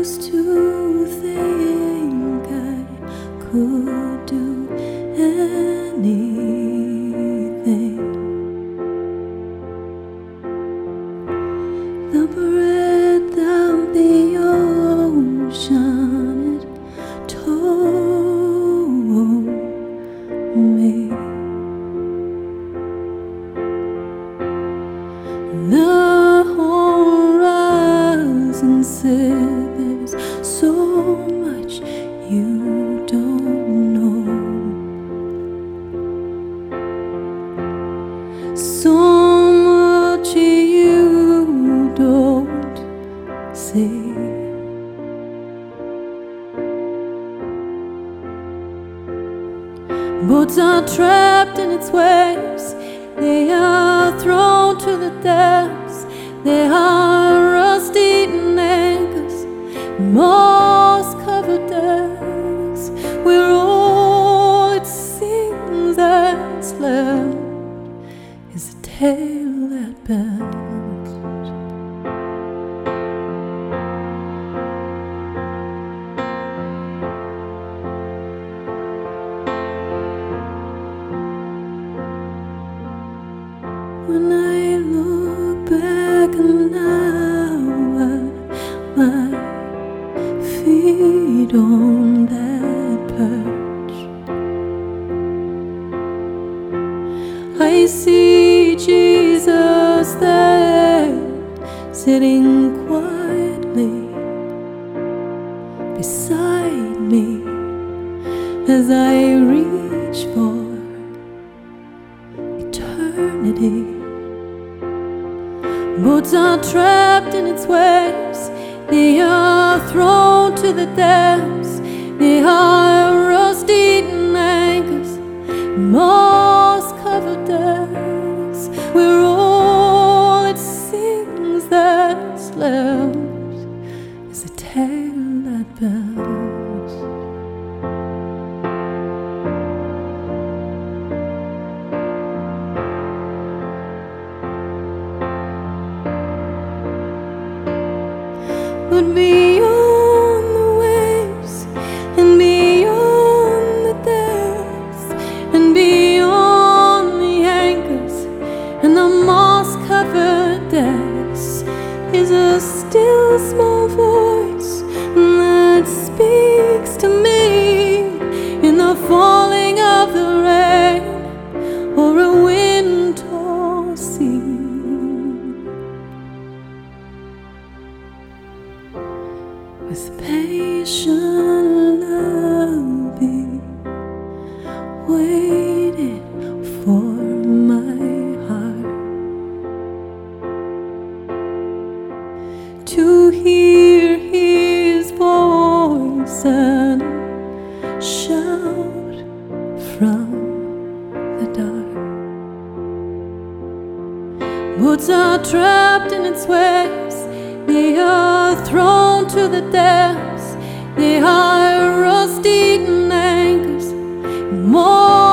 used to think I could do anything. The breadth of the ocean, it told me. The horizon said there's so much you don't know, so much you don't see. Boats are trapped in its waves, they are thrown to the depths, they are rust-eaten anchors, moss-covered decks, where all it seems that's left is a tale at best. When I look back now at my feet on that perch, I see Jesus there, sitting quietly beside me as I reach for eternity. Boats are trapped in its waves, they are thrown to the depths, they are rust-eaten anchors, moss-covered decks, where all it seems that's left is a tale at best. But beyond the waves, and beyond the depths, and beyond the anchors, and the moss-covered decks, is a still small voice that speaks to me in the falling of the rain or a wind-tossed sea. With patient love be waiting for my heart to hear his voice and shout from the dark. Boats are trapped in its waves, they are thrown to the depths, they are rust-eaten anchors, more